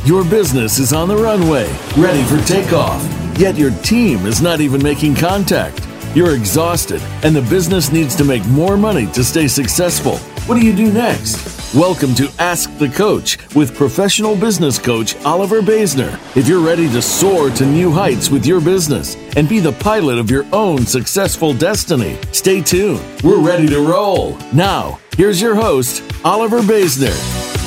Your business is on the runway, ready for takeoff, yet your team is not even making contact. You're exhausted, and the business needs to make more money to stay successful. What do you do next? Welcome to Ask the Coach with professional business coach Oliver Basner. If you're ready to soar to new heights with your business and be the pilot of your own successful destiny, stay tuned. We're ready to roll. Now, here's your host, Oliver Basner.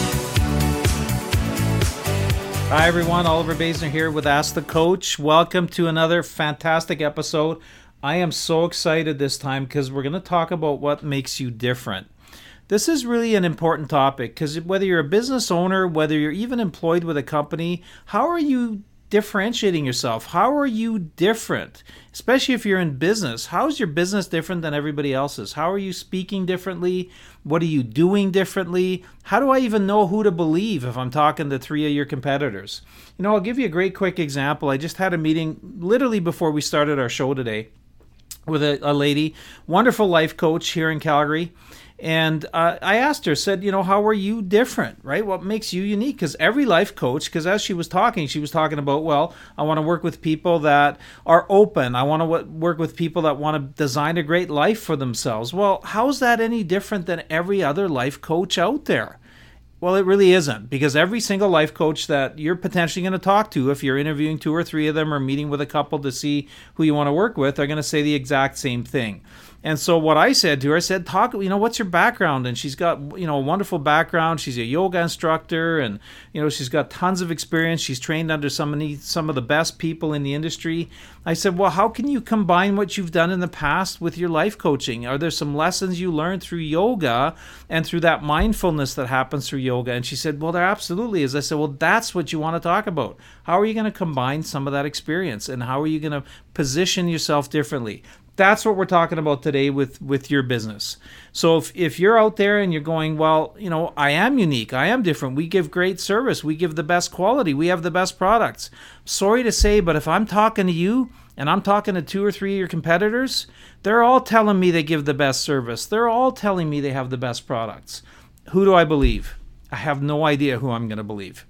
Hi everyone, Oliver Basner here with Ask the Coach. Welcome to another fantastic episode. I am so excited this time because we're going to talk about what makes you different. This is really an important topic because whether you're a business owner, whether you're even employed with a company, how are you differentiating yourself? How are you different? Especially if you're in business. How is your business different than everybody else's? How are you speaking differently? What are you doing differently? How do I even know who to believe if I'm talking to 3 of your competitors? You know, I'll give you a great quick example. I just had a meeting literally before we started our show today with a lady, wonderful life coach here in Calgary. And I asked her, said, you know, how are you different, right? What makes you unique? Because every life coach, because as she was talking about, well, I want to work with people that are open. I want to work with people that want to design a great life for themselves. Well, how's that any different than every other life coach out there? Well, it really isn't, because every single life coach that you're potentially going to talk to, if you're interviewing 2 or 3 of them or meeting with a couple to see who you want to work with, are going to say the exact same thing. And so what I said to her, I said, talk, you know, what's your background? And she's got, you know, a wonderful background. She's a yoga instructor and, you know, she's got tons of experience. She's trained under some of the best people in the industry. I said, well, how can you combine what you've done in the past with your life coaching? Are there some lessons you learned through yoga and through that mindfulness that happens through yoga? And she said, well, there absolutely is. I said, well, that's what you want to talk about. How are you going to combine some of that experience? And how are you going to position yourself differently? That's what we're talking about today with your business. So if you're out there and you're going, well, you know, I am unique, I am different, we give great service, we give the best quality, we have the best products. Sorry to say, but if I'm talking to you and I'm talking to 2 or 3 of your competitors, they're all telling me they give the best service. They're all telling me they have the best products. Who do I believe? I have no idea who I'm going to believe.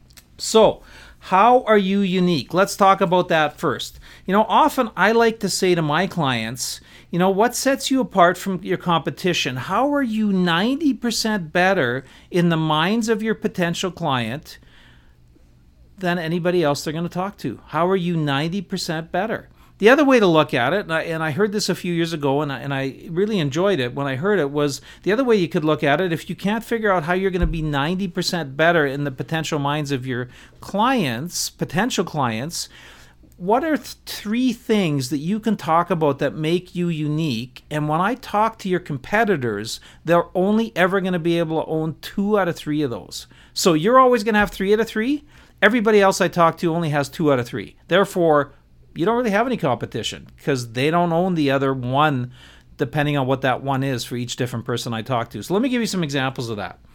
So, how are you unique? Let's talk about that first. You know, often I like to say to my clients, you know, what sets you apart from your competition? How are you 90% better in the minds of your potential client than anybody else they're going to talk to? How are you 90% better? The other way to look at it, and I heard this a few years ago, and I really enjoyed it when I heard it, was the other way you could look at it, if you can't figure out how you're going to be 90% better in the potential minds of your clients, potential clients, what are 3 things that you can talk about that make you unique? And when I talk to your competitors, they're only ever going to be able to own 2 out of 3 of those. So you're always going to have 3 out of 3. Everybody else I talk to only has 2 out of 3. Therefore, you don't really have any competition because they don't own the other 1, depending on what that 1 is for each different person I talk to. So let me give you some examples of that.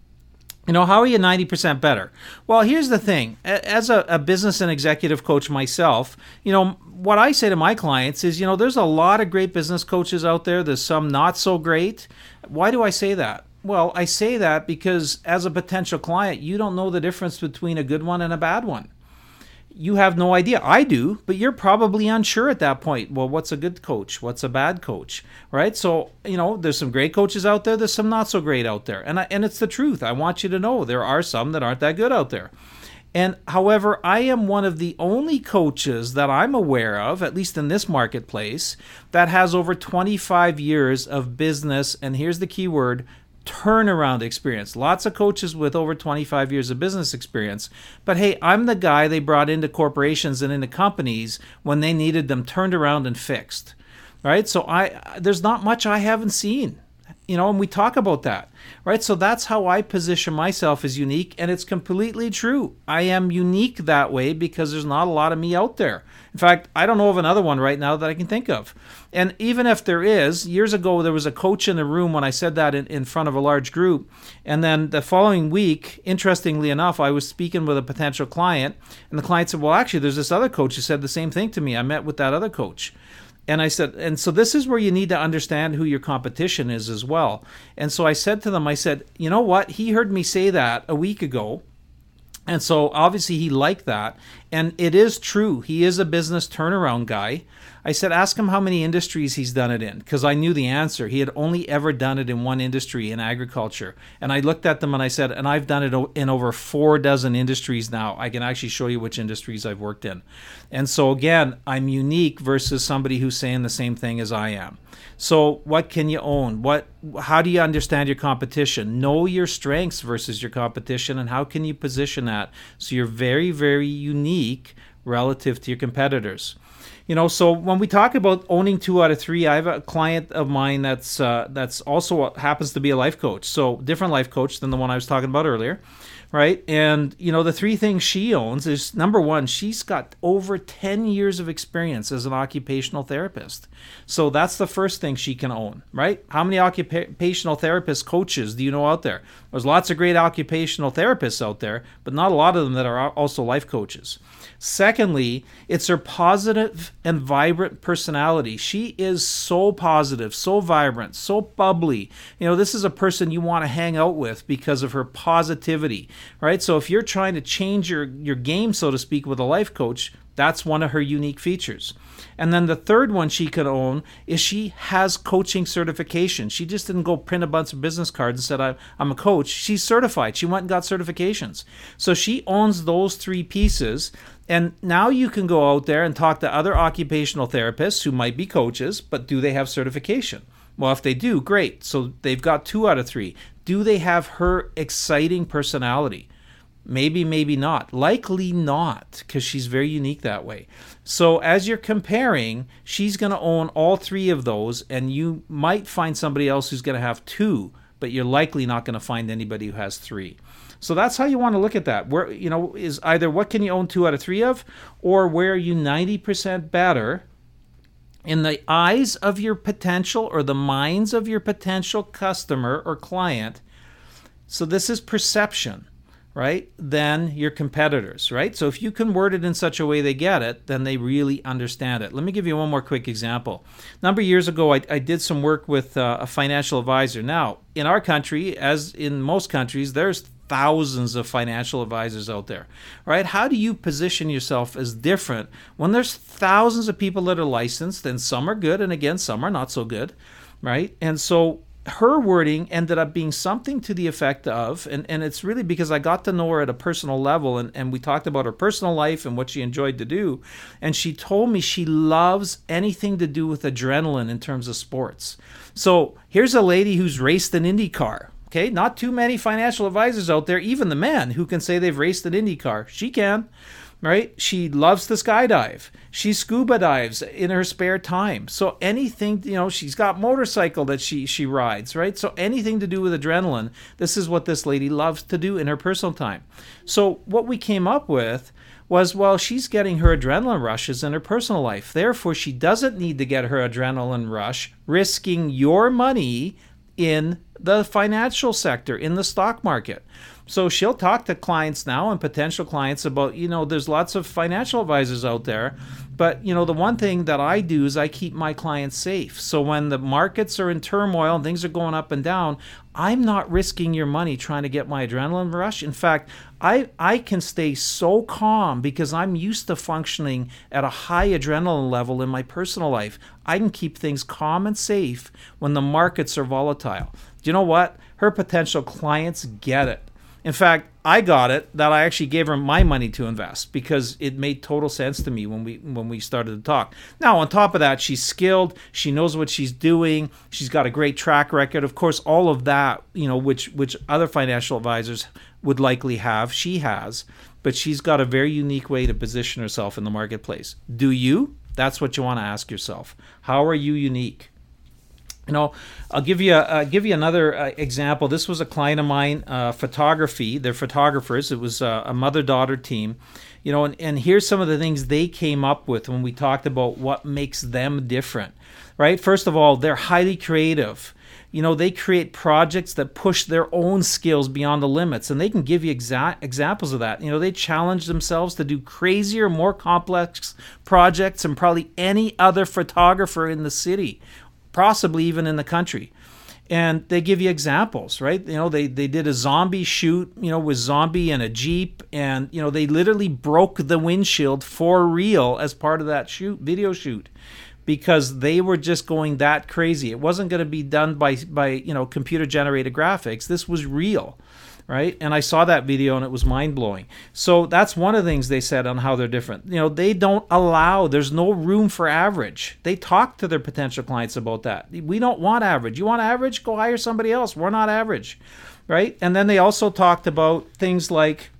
You know, how are you 90% better? Well, here's the thing. As a business and executive coach myself, you know, what I say to my clients is, you know, there's a lot of great business coaches out there. There's some not so great. Why do I say that? Well, I say that because as a potential client, you don't know the difference between a good one and a bad one. You have no idea. I do, but you're probably unsure at that point. Well, what's a good coach? What's a bad coach? Right? So, you know, there's some great coaches out there. There's some not so great out there. And it's the truth. I want you to know there are some that aren't that good out there. And however, I am one of the only coaches that I'm aware of, at least in this marketplace, that has over 25 years of business. And here's the key word, turnaround experience. Lots of coaches with over 25 years of business experience. But hey, I'm the guy they brought into corporations and into companies when they needed them turned around and fixed. Right? So there's not much I haven't seen. You know, and we talk about that, right? So that's how I position myself as unique, and it's completely true. I am unique that way because there's not a lot of me out there. In fact, I don't know of another one right now that I can think of. And even if there is, years ago, there was a coach in the room when I said that in front of a large group. And then the following week, interestingly enough, I was speaking with a potential client, and the client said, well, actually, there's this other coach who said the same thing to me. I met with that other coach. And I said, and so this is where you need to understand who your competition is as well. And so I said to them, I said, you know what? He heard me say that a week ago. And so obviously he liked that. And it is true. He is a business turnaround guy. I said, ask him how many industries he's done it in, because I knew the answer. He had only ever done it in one industry, in agriculture. And I looked at them and I said, and I've done it in over 4 dozen industries now. I can actually show you which industries I've worked in. And so again, I'm unique versus somebody who's saying the same thing as I am. So what can you own? How do you understand your competition? Know your strengths versus your competition, and how can you position that so you're very, very unique relative to your competitors? So when we talk about owning 2 out of 3, I have a client of mine that's also happens to be a life coach. So different life coach than the one I was talking about earlier, right? And, the 3 things she owns is, number 1, she's got over 10 years of experience as an occupational therapist. So that's the first thing she can own, right? How many occupational therapist coaches do you know out there? There's lots of great occupational therapists out there, but not a lot of them that are also life coaches. Secondly, it's her positive and vibrant personality. She is so positive, so vibrant, so bubbly. This is a person you want to hang out with because of her positivity, right? So if you're trying to change your game, so to speak, with a life coach, that's one of her unique features. And then the third one she could own is she has coaching certification. She just didn't go print a bunch of business cards and said, I'm a coach. She's certified. She went and got certifications. So she owns those 3 pieces. And now you can go out there and talk to other occupational therapists who might be coaches, but do they have certification? Well, if they do, great. So they've got 2 out of 3. Do they have her exciting personality? Maybe, maybe not. Likely not, because she's very unique that way. So as you're comparing, she's going to own all 3 of those, and you might find somebody else who's going to have 2, but you're likely not going to find anybody who has 3. So that's how you want to look at that. Where, is either what can you own 2 out of 3 of, or where are you 90% better in the eyes of your potential or the minds of your potential customer or client. So this is perception, right? Than your competitors, right? So if you can word it in such a way they get it, then they really understand it. Let me give you one more quick example. A number of years ago, I did some work with a financial advisor. Now, in our country, as in most countries, there's thousands of financial advisors out there, right? How do you position yourself as different when there's thousands of people that are licensed, and some are good, and again, some are not so good, right? And so her wording ended up being something to the effect of, and it's really because I got to know her at a personal level, and we talked about her personal life and what she enjoyed to do, and she told me she loves anything to do with adrenaline in terms of sports. So here's a lady who's raced an Indy car. Okay, not too many financial advisors out there, even the men, who can say they've raced an Indy car. She can, right? She loves to skydive. She scuba dives in her spare time. So anything, she's got motorcycle that she rides, right? So anything to do with adrenaline, this is what this lady loves to do in her personal time. So what we came up with was, well, she's getting her adrenaline rushes in her personal life. Therefore, she doesn't need to get her adrenaline rush risking your money in the financial sector, in the stock market. So she'll talk to clients now and potential clients about, there's lots of financial advisors out there, but, the one thing that I do is I keep my clients safe. So when the markets are in turmoil and things are going up and down, I'm not risking your money trying to get my adrenaline rush. In fact, I can stay so calm because I'm used to functioning at a high adrenaline level in my personal life. I can keep things calm and safe when the markets are volatile. Do you know what? Her potential clients get it. In fact, I got it that I actually gave her my money to invest because it made total sense to me when we started to talk. Now, on top of that, she's skilled. She knows what she's doing. She's got a great track record. Of course, all of that, which other financial advisors would likely have, she has. But she's got a very unique way to position herself in the marketplace. Do you? That's what you want to ask yourself. How are you unique? I'll give you another example. This was a client of mine, photography. They're photographers. It was a mother-daughter team. And here's some of the things they came up with when we talked about what makes them different, right? First of all, they're highly creative. They create projects that push their own skills beyond the limits, and they can give you examples of that. They challenge themselves to do crazier, more complex projects than probably any other photographer in the city, possibly even in the country. And they give you examples, right? They did a zombie shoot, with zombie and a Jeep, and, they literally broke the windshield for real as part of that video shoot, because they were just going that crazy. It wasn't going to be done by computer generated graphics. This was real. Right? And I saw that video and it was mind-blowing. So that's one of the things they said on how they're different. They don't allow, there's no room for average. They talk to their potential clients about that. We don't want average. You want average? Go hire somebody else. We're not average. Right? And then they also talked about things like,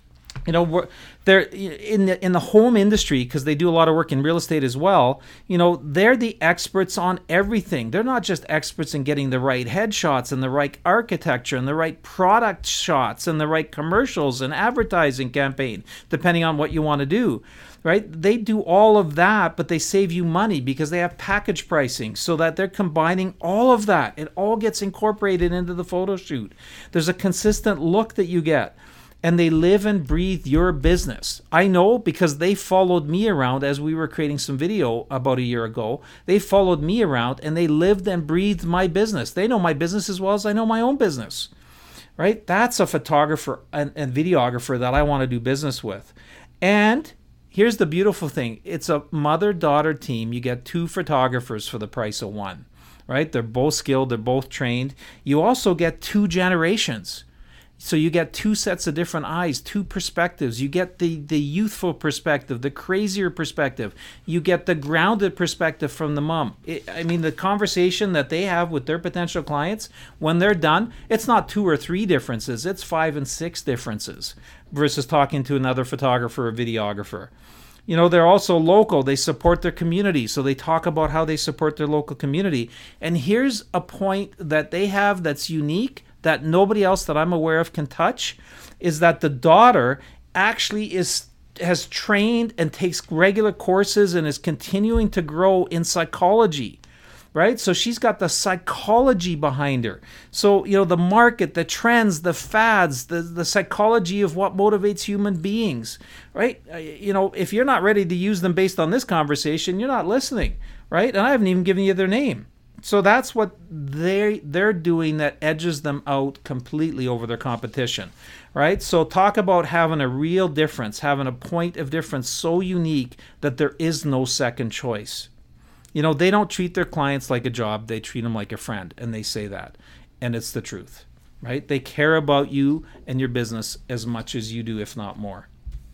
they're in the home industry, because they do a lot of work in real estate as well. They're the experts on everything. They're not just experts in getting the right headshots and the right architecture and the right product shots and the right commercials and advertising campaign, depending on what you want to do. Right? They do all of that, but they save you money because they have package pricing, so that they're combining all of that. It all gets incorporated into the photo shoot. There's a consistent look that you get. And they live and breathe your business. I know, because they followed me around as we were creating some video about a year ago. They followed me around and they lived and breathed my business. They know my business as well as I know my own business. Right? That's a photographer and videographer that I want to do business with. And here's the beautiful thing. It's a mother-daughter team. You get 2 photographers for the price of 1. Right? They're both skilled. They're both trained. You also get 2 generations. So you get 2 sets of different eyes, 2 perspectives. You get the youthful perspective, the crazier perspective. You get the grounded perspective from the mom. The conversation that they have with their potential clients, when they're done, it's not 2 or 3 differences. It's 5 and 6 differences versus talking to another photographer or videographer. They're also local. They support their community. So they talk about how they support their local community. And here's a point that they have that's unique, that nobody else that I'm aware of can touch, is that the daughter actually has trained and takes regular courses and is continuing to grow in psychology, right? So she's got the psychology behind her. So, the market, the trends, the fads, the psychology of what motivates human beings, right? If you're not ready to use them based on this conversation, you're not listening, right? And I haven't even given you their name. So that's what they're doing that edges them out completely over their competition, right? So talk about having a real difference, having a point of difference so unique that there is no second choice. They don't treat their clients like a job. They treat them like a friend, and they say that. And it's the truth, right? They care about you and your business as much as you do, if not more.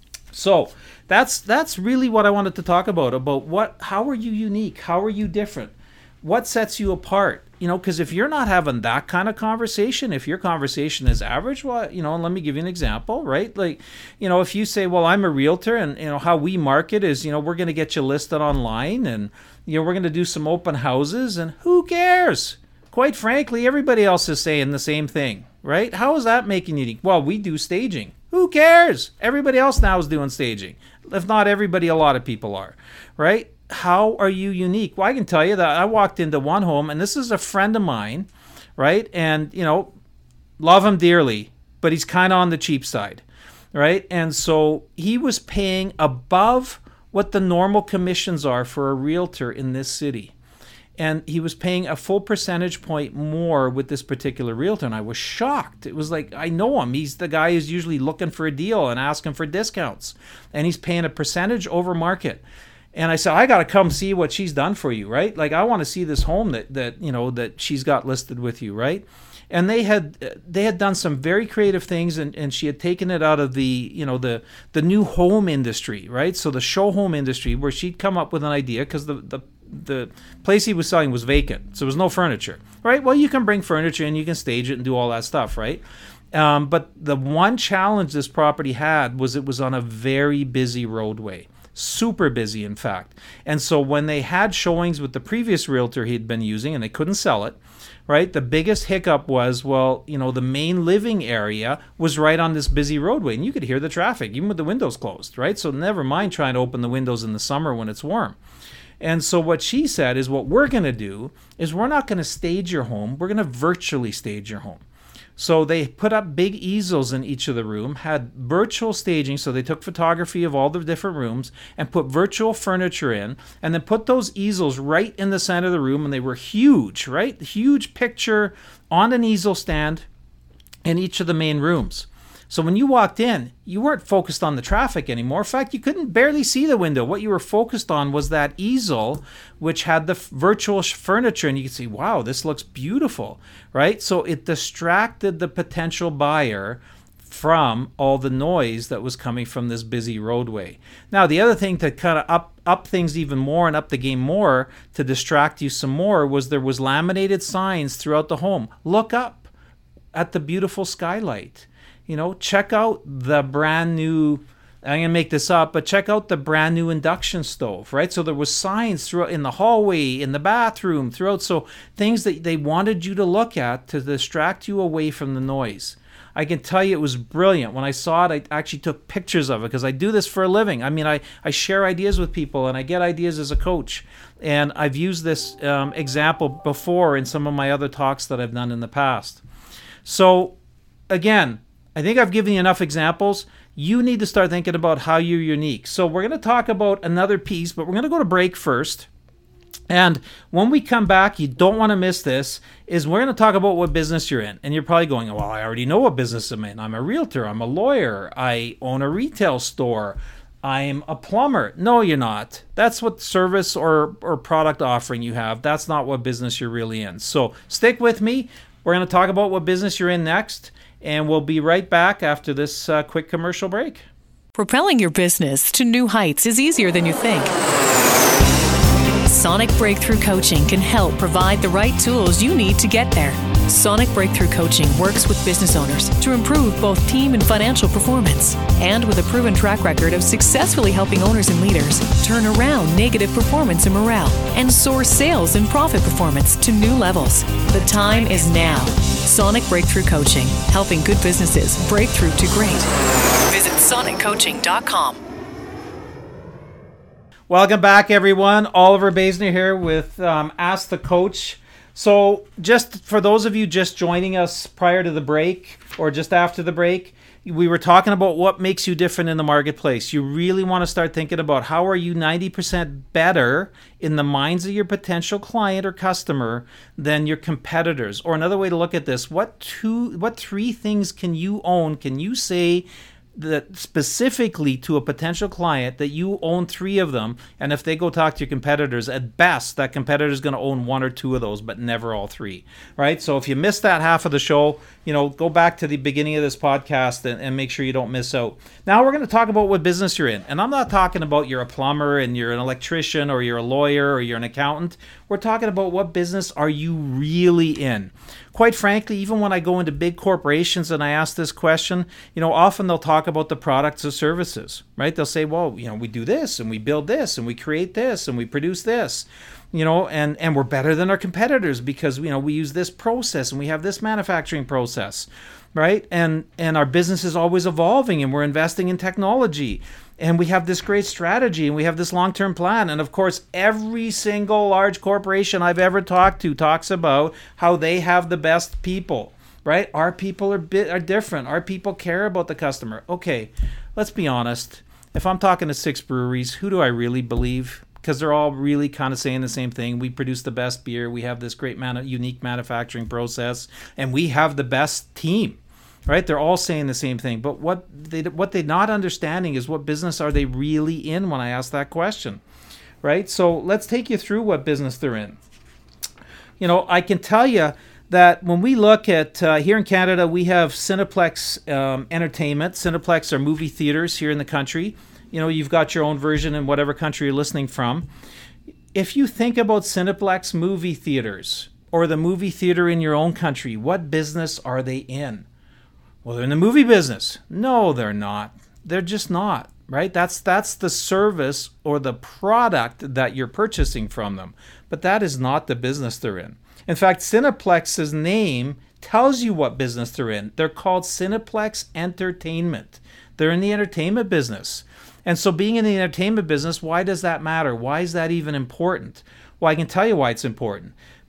So that's really what I wanted to talk about how are you unique? How are you different? What sets you apart? Because if you're not having that kind of conversation, if your conversation is average, well, let me give you an example, right? Like, if you say, well, I'm a realtor, and, how we market is, we're going to get you listed online, and, we're going to do some open houses, and who cares? Quite frankly, everybody else is saying the same thing, right? How is that making you unique? Well, we do staging. Who cares? Everybody else now is doing staging. If not everybody, a lot of people are, right? How are you unique? Well, I can tell you that I walked into one home, and this is a friend of mine, right? And, love him dearly, but he's kind of on the cheap side, right? And so he was paying above what the normal commissions are for a realtor in this city. And he was paying a full percentage point more with this particular realtor, and I was shocked. It was like, I know him. He's the guy who's usually looking for a deal and asking for discounts, and he's paying a percentage over market. And I said, I got to come see what she's done for you, right? Like, I want to see this home that she's got listed with you, right? And they had done some very creative things, and she had taken it out of the new home industry, right? So the show home industry, where she'd come up with an idea, because the place he was selling was vacant, so there was no furniture, right? Well, you can bring furniture in, you can stage it and do all that stuff, right? But the one challenge this property had was it was on a very busy roadway. Super busy, in fact. And so when they had showings with the previous realtor he'd been using and they couldn't sell it, right, the biggest hiccup was, the main living area was right on this busy roadway, and you could hear the traffic even with the windows closed, right? So never mind trying to open the windows in the summer when it's warm. And so what she said is, what we're going to do is we're not going to stage your home, we're going to virtually stage your home. So they put up big easels in each of the room, had virtual staging, so they took photography of all the different rooms and put virtual furniture in, and then put those easels right in the center of the room, and they were huge, right? Huge picture on an easel stand in each of the main rooms. So when you walked in, you weren't focused on the traffic anymore. In fact, you couldn't barely see the window. What you were focused on was that easel, which had the virtual furniture, and you could see, wow, this looks beautiful, right? So it distracted the potential buyer from all the noise that was coming from this busy roadway. Now, the other thing to kind of up things even more and up the game more to distract you some more was there was laminated signs throughout the home. Look up at the beautiful skylight. Check out the brand new, I'm going to make this up, but check out the brand new induction stove, right? So there was signs throughout in the hallway, in the bathroom, throughout. So things that they wanted you to look at to distract you away from the noise. I can tell you it was brilliant. When I saw it, I actually took pictures of it because I do this for a living. I mean, I share ideas with people and I get ideas as a coach. And I've used this example before in some of my other talks that I've done in the past. So again, I think I've given you enough examples. You need to start thinking about how you're unique. So we're going to talk about another piece, but we're going to go to break first. And when we come back, you don't want to miss this, is we're going to talk about what business you're in. And you're probably going, well, I already know what business I'm in. I'm a realtor. I'm a lawyer. I own a retail store. I'm a plumber. No, you're not. That's what service or product offering you have. That's not what business you're really in. So stick with me. We're going to talk about what business you're in next. And we'll be right back after this quick commercial break. Propelling your business to new heights is easier than you think. Sonic Breakthrough Coaching can help provide the right tools you need to get there. Sonic Breakthrough Coaching works with business owners to improve both team and financial performance. And with a proven track record of successfully helping owners and leaders turn around negative performance and morale and soar sales and profit performance to new levels. The time is now. Sonic Breakthrough Coaching, helping good businesses break through to great. Visit soniccoaching.com. Welcome back, everyone. Oliver Basner here with Ask the Coach. So just for those of you just joining us prior to the break or just after the break, we were talking about what makes you different in the marketplace. You really want to start thinking about how are you 90% better in the minds of your potential client or customer than your competitors? Or another way to look at this, what three things can you own? Can you say that specifically to a potential client that you own 3 of them, and if they go talk to your competitors, at best that competitor is going to own 1 or 2 of those, but never all 3, right? So if you missed that half of the show, go back to the beginning of this podcast and make sure you don't miss out. Now we're going to talk about what business you're in, and I'm not talking about you're a plumber and you're an electrician or you're a lawyer or you're an accountant. We're talking about what business are you really in. Quite frankly, even when I go into big corporations and I ask this question, often they'll talk about the products or services, right? They'll say, well, we do this and we build this and we create this and we produce this, and we're better than our competitors because, we use this process and we have this manufacturing process, right? And our business is always evolving and we're investing in technology. And we have this great strategy and we have this long-term plan. And of course, every single large corporation I've ever talked to talks about how they have the best people, right? Our people are different. Our people care about the customer. Okay, let's be honest. If I'm talking to 6 breweries, who do I really believe? Because they're all really kind of saying the same thing. We produce the best beer. We have this great unique manufacturing process. And we have the best team. Right? They're all saying the same thing. But what they're not understanding is what business are they really in when I ask that question. Right? So let's take you through what business they're in. I can tell you that when we look at, here in Canada, we have Cineplex Entertainment. Cineplex are movie theaters here in the country. You've got your own version in whatever country you're listening from. If you think about Cineplex movie theaters or the movie theater in your own country, what business are they in? Well, they're in the movie business. No, they're not. They're just not, right? That's the service or the product that you're purchasing from them. But that is not the business they're in. In fact, Cineplex's name tells you what business they're in. They're called Cineplex Entertainment. They're in the entertainment business. And so being in the entertainment business, why does that matter? Why is that even important? Well, I can tell you why it's important.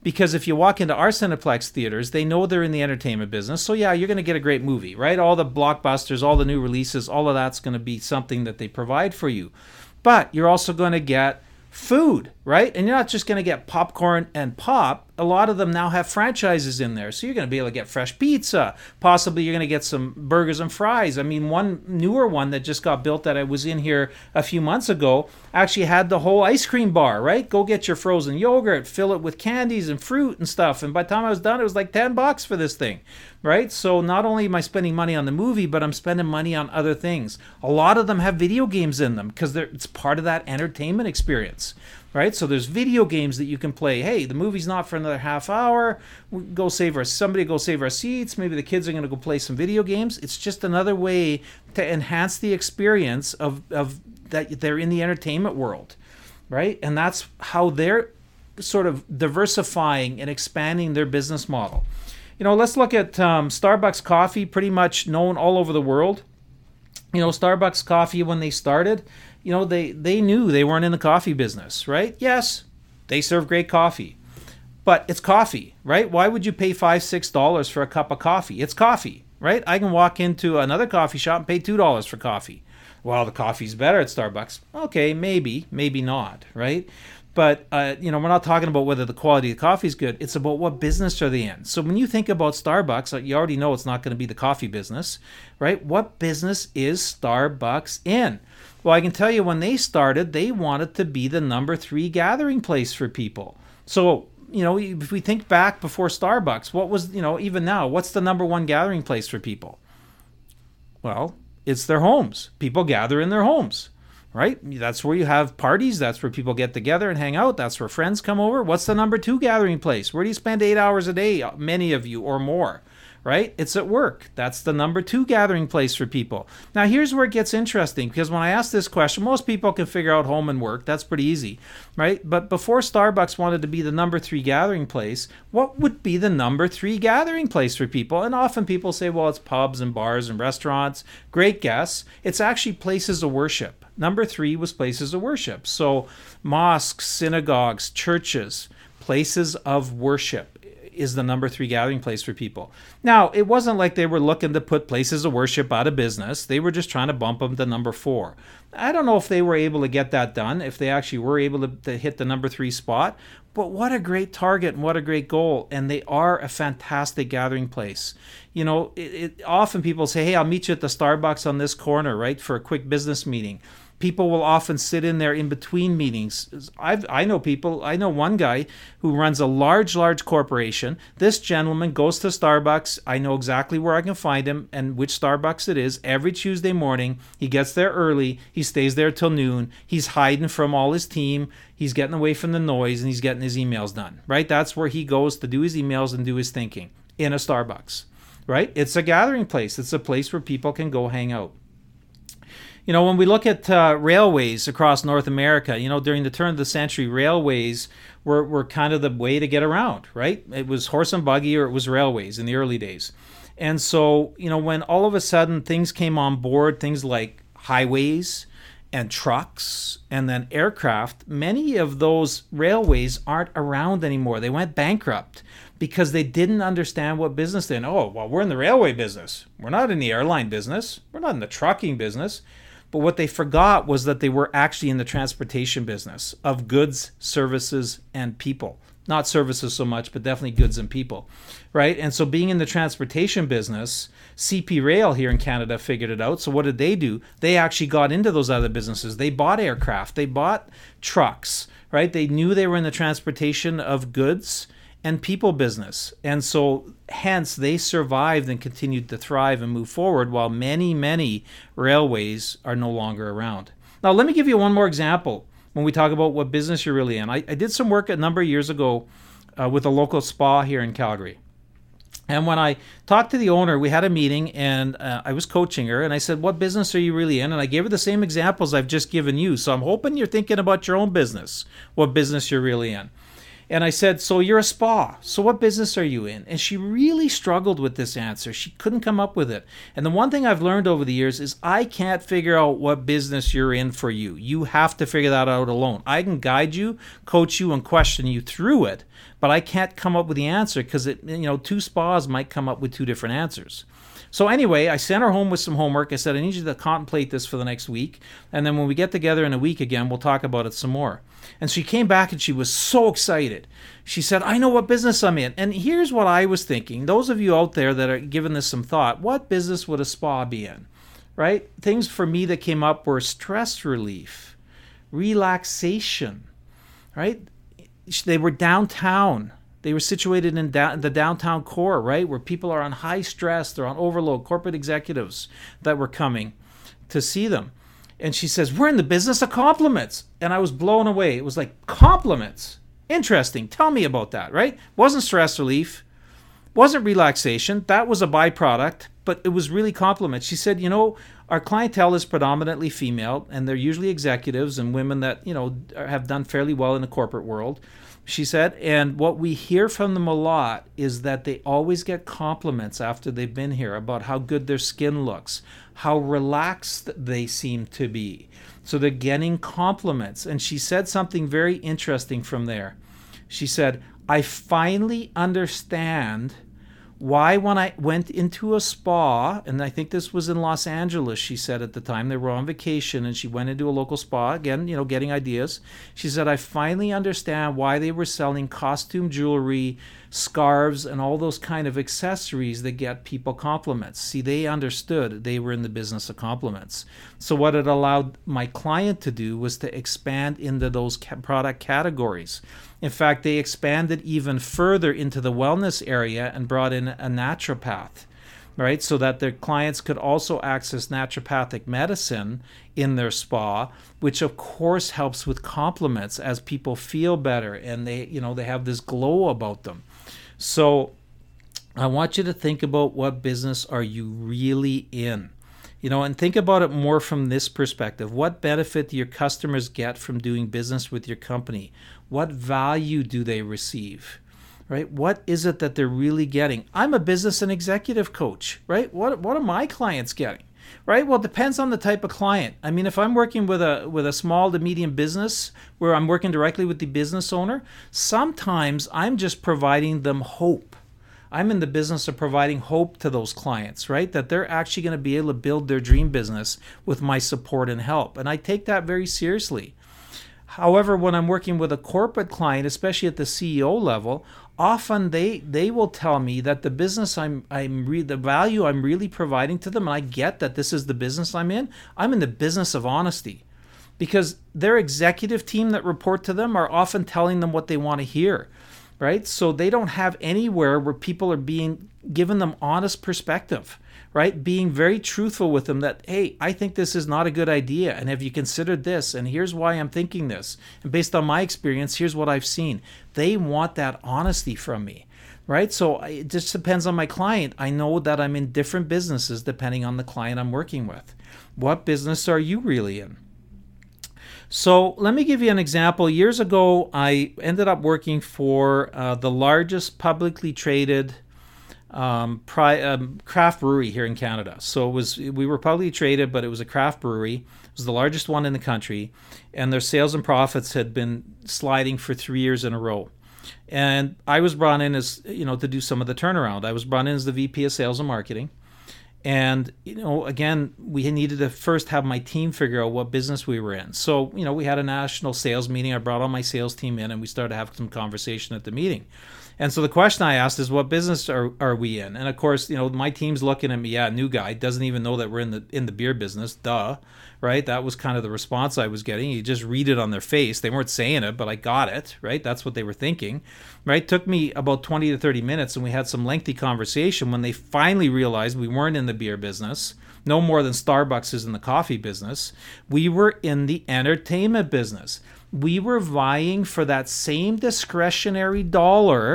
Because if you walk into our Cineplex theaters, they know they're in the entertainment business. So yeah, you're going to get a great movie, right? All the blockbusters, all the new releases, all of that's going to be something that they provide for you. But you're also going to get food, right? And you're not just going to get popcorn and pop. A lot of them now have franchises in there. So you're going to be able to get fresh pizza. Possibly you're going to get some burgers and fries. I mean, one newer one that just got built that I was in here a few months ago actually had the whole ice cream bar, right? Go get your frozen yogurt, fill it with candies and fruit and stuff. And by the time I was done, it was like $10 for this thing, right? So not only am I spending money on the movie, but I'm spending money on other things. A lot of them have video games in them because it's part of that entertainment experience, right? So there's video games that you can play. Hey, the movie's not for another half hour. Somebody go save our seats. Maybe the kids are going to go play some video games. It's just another way to enhance the experience of that they're in the entertainment world, right? And that's how they're sort of diversifying and expanding their business model. You know, let's look at Starbucks coffee, pretty much known all over the world. You know, Starbucks coffee, when they started, you know, they knew they weren't in the coffee business, right? Yes, they serve great coffee, but it's coffee, right? Why would you pay $5-6 for a cup of coffee? It's coffee, right? I can walk into another coffee shop and pay $2 for coffee. Well, the coffee's better at Starbucks. Okay, maybe not, right? But, you know, we're not talking about whether the quality of the coffee is good. It's about what business are they in. So when you think about Starbucks, you already know it's not going to be the coffee business, right? What business is Starbucks in? Well, I can tell you when they started, they wanted to be the number 3 gathering place for people. So, you know, if we think back before Starbucks, what was, you know, even now, what's the number 1 gathering place for people? Well, it's their homes. People gather in their homes. Right? That's where you have parties. That's where people get together and hang out. That's where friends come over. What's the number 2 gathering place? Where do you spend 8 hours a day? Many of you or more, right? It's at work. That's the number 2 gathering place for people. Now, here's where it gets interesting, because when I ask this question, most people can figure out home and work. That's pretty easy, right? But before Starbucks wanted to be the number 3 gathering place, what would be the number 3 gathering place for people? And often people say, well, it's pubs and bars and restaurants. Great guess. It's actually places of worship. Number 3 was places of worship. So mosques, synagogues, churches, places of worship is the number 3 gathering place for people. Now, it wasn't like they were looking to put places of worship out of business. They were just trying to bump them to number 4. I don't know if they were able to get that done, if they actually were able to hit the number 3 spot, but what a great target and what a great goal. And they are a fantastic gathering place. You know, often people say, hey, I'll meet you at the Starbucks on this corner, right, for a quick business meeting. People will often sit in there in between meetings. I know one guy who runs a large corporation. This gentleman goes to Starbucks. I know exactly where I can find him and which Starbucks it is. Every Tuesday morning, he gets there early. He stays there till noon. He's hiding from all his team. He's getting away from the noise and he's getting his emails done, right? That's where he goes to do his emails and do his thinking, in a Starbucks, right? It's a gathering place. It's a place where people can go hang out. You know, when we look at railways across North America, you know, during the turn of the century, railways were kind of the way to get around, right? It was horse and buggy or it was railways in the early days. And so, you know, when all of a sudden things came on board, things like highways and trucks and then aircraft, many of those railways aren't around anymore. They went bankrupt because they didn't understand what business they're in. Oh, well, we're in the railway business. We're not in the airline business. We're not in the trucking business. But what they forgot was that they were actually in the transportation business of goods, services, and people. Not services so much, but definitely goods and people, right? And so being in the transportation business, CP Rail here in Canada figured it out. So what did they do? They actually got into those other businesses. They bought aircraft. They bought trucks, right? They knew they were in the transportation of goods and people business. And so hence they survived and continued to thrive and move forward while many railways are no longer around. Now, let me give you one more example when we talk about what business you're really in. I did some work a number of years ago with a local spa here in Calgary. And when I talked to the owner, we had a meeting and I was coaching her and I said, what business are you really in? And I gave her the same examples I've just given you. So I'm hoping you're thinking about your own business, what business you're really in. And I said, so you're a spa. So what business are you in? And she really struggled with this answer. She couldn't come up with it. And the one thing I've learned over the years is I can't figure out what business you're in for you. You have to figure that out alone. I can guide you, coach you, and question you through it, but I can't come up with the answer because two spas might come up with two different answers. So anyway, I sent her home with some homework. I said, I need you to contemplate this for the next week. And then when we get together in a week again, we'll talk about it some more. And she came back and she was so excited. She said, I know what business I'm in. And here's what I was thinking. Those of you out there that are giving this some thought, what business would a spa be in? Right? Things for me that came up were stress relief, relaxation, right? They were downtown. They were situated in the downtown core, right, where people are on high stress, they're on overload, corporate executives that were coming to see them. And she says, we're in the business of compliments. And I was blown away. It was like, compliments? Interesting. Tell me about that, right? Wasn't stress relief, wasn't relaxation. That was a byproduct, but it was really compliments. She said, our clientele is predominantly female, and they're usually executives and women that, have done fairly well in the corporate world. She said, and what we hear from them a lot is that they always get compliments after they've been here about how good their skin looks, how relaxed they seem to be. So they're getting compliments. And she said something very interesting from there. She said, I finally understand why when I went into a spa, and I think this was in Los Angeles, she said at the time, they were on vacation and she went into a local spa, again, getting ideas. She said, I finally understand why they were selling costume jewelry, scarves, and all those kind of accessories that get people compliments. See, they understood they were in the business of compliments. So what it allowed my client to do was to expand into those product categories. In fact, they expanded even further into the wellness area and brought in a naturopath, right? So that their clients could also access naturopathic medicine in their spa, which of course helps with compliments as people feel better and they have this glow about them. So I want you to think about what business are you really in? And think about it more from this perspective. What benefit do your customers get from doing business with your company? What value do they receive? Right? What is it that they're really getting? I'm a business and executive coach, right? What are my clients getting? Right? Well, it depends on the type of client. I mean, if I'm working with a small to medium business where I'm working directly with the business owner, sometimes I'm just providing them hope. I'm in the business of providing hope to those clients, right? That they're actually going to be able to build their dream business with my support and help. And I take that very seriously. However, when I'm working with a corporate client, especially at the CEO level, often they will tell me that the business the value I'm really providing to them, and I get that this is the business I'm in the business of honesty. Because their executive team that report to them are often telling them what they want to hear. Right? So they don't have anywhere where people are being given them honest perspective, right? Being very truthful with them that, hey, I think this is not a good idea. And have you considered this? And here's why I'm thinking this. And based on my experience, here's what I've seen. They want that honesty from me, right? So it just depends on my client. I know that I'm in different businesses depending on the client I'm working with. What business are you really in? So let me give you an example. Years ago, I ended up working for the largest publicly traded craft brewery here in Canada. So we were publicly traded, but it was a craft brewery. It was the largest one in the country, and their sales and profits had been sliding for 3 years in a row. And I was brought in as, to do some of the turnaround. I was brought in as the VP of Sales and Marketing. And, again, we needed to first have my team figure out what business we were in. So, we had a national sales meeting. I brought all my sales team in and we started to have some conversation at the meeting. And so the question I asked is, what business are we in? And of course, my team's looking at me, new guy, doesn't even know that we're in the beer business, duh, right? That was kind of the response I was getting. You just read it on their face. They weren't saying it, but I got it, right? That's what they were thinking, right? Took me about 20 to 30 minutes and we had some lengthy conversation when they finally realized we weren't in the beer business, no more than Starbucks is in the coffee business. We were in the entertainment business. We were vying for that same discretionary dollar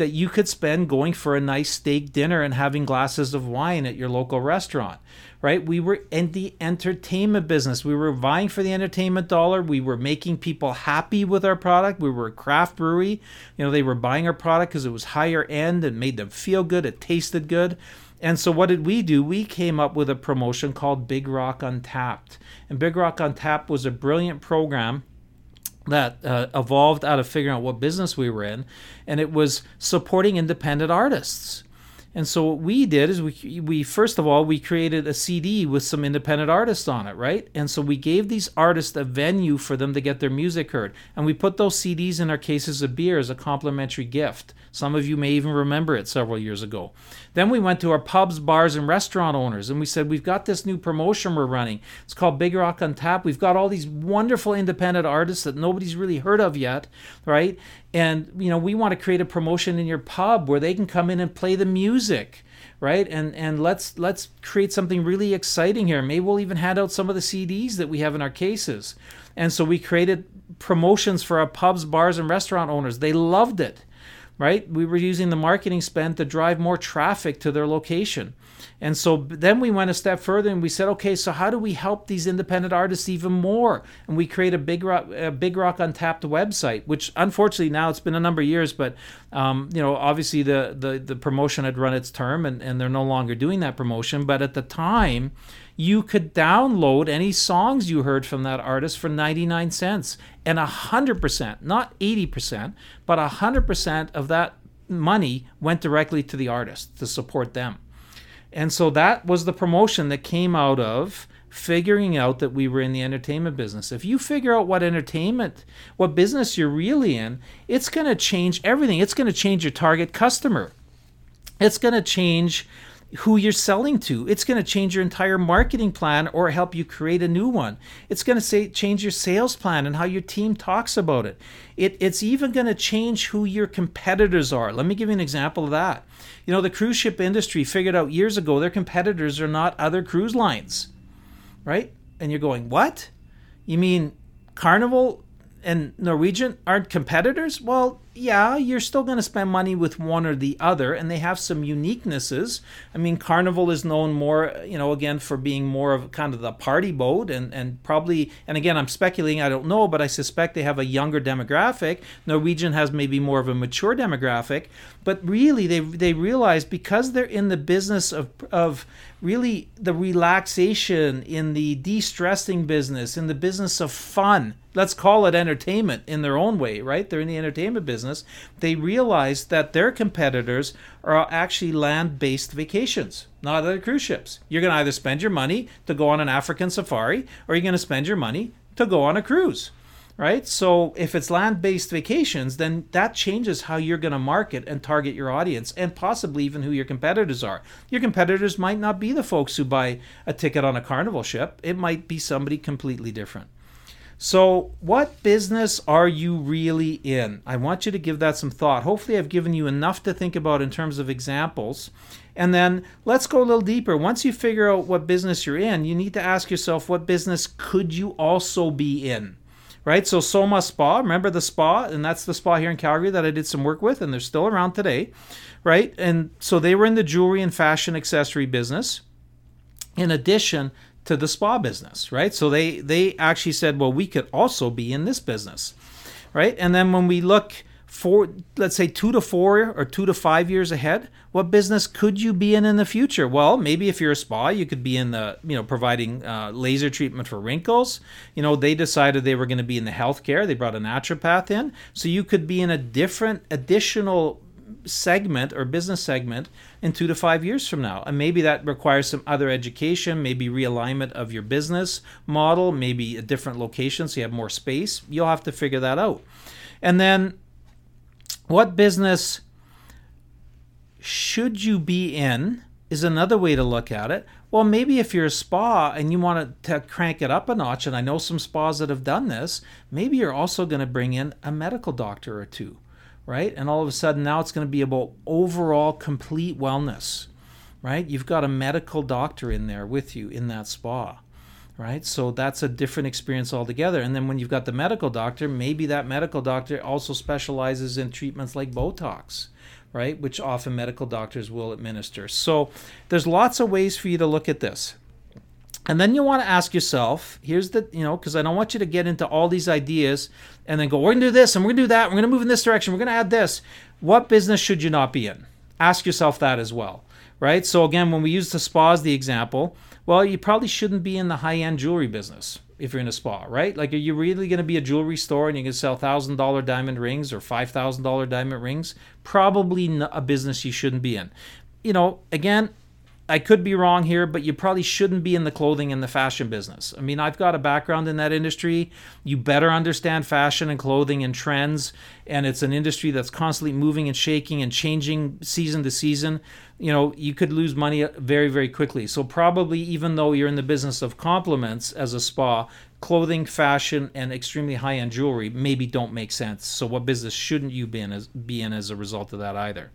that you could spend going for a nice steak dinner and having glasses of wine at your local restaurant, right? We were in the entertainment business. We were vying for the entertainment dollar. We were making people happy with our product. We were a craft brewery. They were buying our product because it was higher end and made them feel good. It tasted good. And so what did we do? We came up with a promotion called Big Rock Untapped. And Big Rock Untapped was a brilliant program that evolved out of figuring out what business we were in. And it was supporting independent artists. And so what we did is we first of all, we created a CD with some independent artists on it, right? And so we gave these artists a venue for them to get their music heard. And we put those CDs in our cases of beer as a complimentary gift. Some of you may even remember it several years ago. Then we went to our pubs, bars, and restaurant owners, and we said, we've got this new promotion we're running. It's called Big Rock Untapped. We've got all these wonderful independent artists that nobody's really heard of yet, right? And, we want to create a promotion in your pub where they can come in and play the music, right? And let's create something really exciting here. Maybe we'll even hand out some of the CDs that we have in our cases. And so we created promotions for our pubs, bars, and restaurant owners. They loved it. Right? We were using the marketing spend to drive more traffic to their location. And so then we went a step further and we said, okay, so how do we help these independent artists even more? And we created a Big Rock Untapped website, which unfortunately now it's been a number of years, but obviously the promotion had run its term and they're no longer doing that promotion. But at the time, you could download any songs you heard from that artist for 99 cents. And 100%, not 80%, but 100% of that money went directly to the artist to support them. And so that was the promotion that came out of figuring out that we were in the entertainment business. If you figure out what business you're really in, it's going to change everything. It's going to change your target customer. It's going to change who you're selling to. It's going to change your entire marketing plan or help you create a new one. It's going to change your sales plan and how your team talks about it. It's even going to change who your competitors are. Let me give you an example of that. The cruise ship industry figured out years ago their competitors are not other cruise lines, right? And you're going, what? You mean Carnival and Norwegian aren't competitors? Well, yeah, you're still going to spend money with one or the other, and they have some uniquenesses. I mean, Carnival is known more, again, for being more of kind of the party boat and probably, and again, I'm speculating, I don't know, but I suspect they have a younger demographic. Norwegian has maybe more of a mature demographic, but really they realize because they're in the business of really the relaxation, in the de-stressing business, in the business of fun, let's call it entertainment in their own way, right? They're in the entertainment business. They realize that their competitors are actually land-based vacations, not other cruise ships. You're going to either spend your money to go on an African safari, or you're going to spend your money to go on a cruise, right? So if it's land-based vacations, then that changes how you're going to market and target your audience, and possibly even who your competitors are. Your competitors might not be the folks who buy a ticket on a Carnival ship. It might be somebody completely different. So what business are you really in? I want you to give that some thought. Hopefully I've given you enough to think about in terms of examples. And then let's go a little deeper. Once you figure out what business you're in, you need to ask yourself, what business could you also be in? Right? So Soma Spa, remember the spa? And that's the spa here in Calgary that I did some work with, and they're still around today. Right? And so they were in the jewelry and fashion accessory business, in addition to the spa business, right? So they actually said, well, we could also be in this business, right? And then when we look for, let's say 2 to 4 or 2 to 5 years ahead, what business could you be in the future? Well, maybe if you're a spa, you could be in the, providing laser treatment for wrinkles. They decided they were going to be in the healthcare. They brought a naturopath in. So you could be in a different additional segment or business segment in 2 to 5 years from now. And maybe that requires some other education, maybe realignment of your business model, maybe a different location so you have more space. You'll have to figure that out. And then what business should you be in is another way to look at it. Well, maybe if you're a spa and you want to crank it up a notch, and I know some spas that have done this, maybe you're also going to bring in a medical doctor or two. Right? And all of a sudden now it's going to be about overall complete wellness, right? You've got a medical doctor in there with you in that spa, right? So that's a different experience altogether. And then when you've got the medical doctor, maybe that medical doctor also specializes in treatments like Botox, right? Which often medical doctors will administer. So there's lots of ways for you to look at this. And then you want to ask yourself, here's the, because I don't want you to get into all these ideas and then go, we're going to do this and we're going to do that. We're going to move in this direction. We're going to add this. What business should you not be in? Ask yourself that as well, right? So again, when we use the spa as the example, well, you probably shouldn't be in the high-end jewelry business if you're in a spa, right? Like, are you really going to be a jewelry store and you can sell $1,000 diamond rings or $5,000 diamond rings? Probably a business you shouldn't be in. Again, I could be wrong here, but you probably shouldn't be in the clothing and the fashion business. I mean, I've got a background in that industry. You better understand fashion and clothing and trends, and it's an industry that's constantly moving and shaking and changing season to season. You could lose money very, very quickly. So probably, even though you're in the business of compliments as a spa, clothing, fashion, and extremely high-end jewelry maybe don't make sense. So what business shouldn't you be in as a result of that either?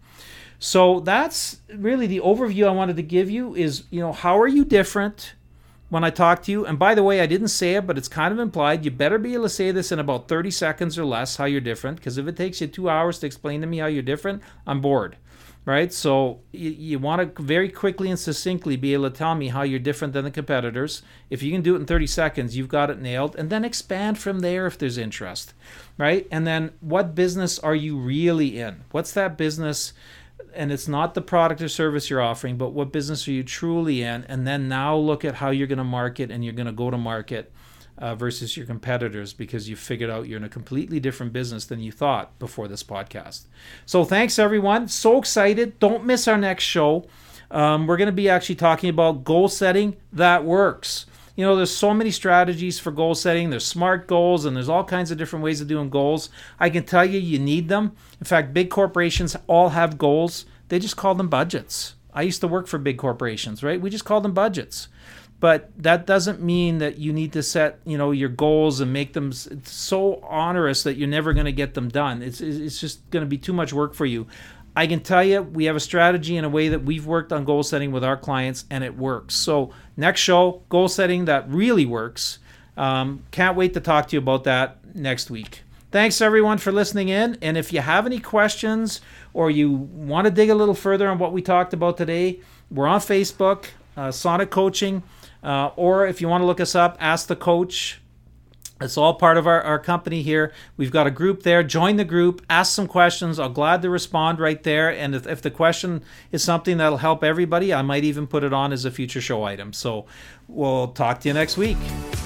So that's really the overview I wanted to give you is, how are you different when I talk to you? And by the way, I didn't say it, but it's kind of implied. You better be able to say this in about 30 seconds or less, how you're different, because if it takes you 2 hours to explain to me how you're different, I'm bored, right? So you want to very quickly and succinctly be able to tell me how you're different than the competitors. If you can do it in 30 seconds, you've got it nailed, and then expand from there if there's interest, right? And then what business are you really in? What's that business? And it's not the product or service you're offering, but what business are you truly in? And then now look at how you're going to market and you're going to go to market versus your competitors, because you figured out you're in a completely different business than you thought before this podcast. So thanks, everyone. So excited. Don't miss our next show. We're going to be actually talking about goal setting that works. There's so many strategies for goal setting. There's SMART goals, and there's all kinds of different ways of doing goals. I can tell you need them. In fact, big corporations all have goals. They just call them budgets. I used to work for big corporations, right? We just call them budgets. But that doesn't mean that you need to set, your goals and make them so onerous that you're never going to get them done. It's just going to be too much work for you. I can tell you we have a strategy and a way that we've worked on goal setting with our clients, and it works. So next show, goal setting that really works. Can't wait to talk to you about that next week. Thanks, everyone, for listening in. And if you have any questions or you want to dig a little further on what we talked about today, we're on Facebook, Sonic Coaching, or if you want to look us up, Ask the Coach. It's all part of our company here. We've got a group there. Join the group. Ask some questions. I'll glad to respond right there. And if the question is something that'll help everybody, I might even put it on as a future show item. So we'll talk to you next week.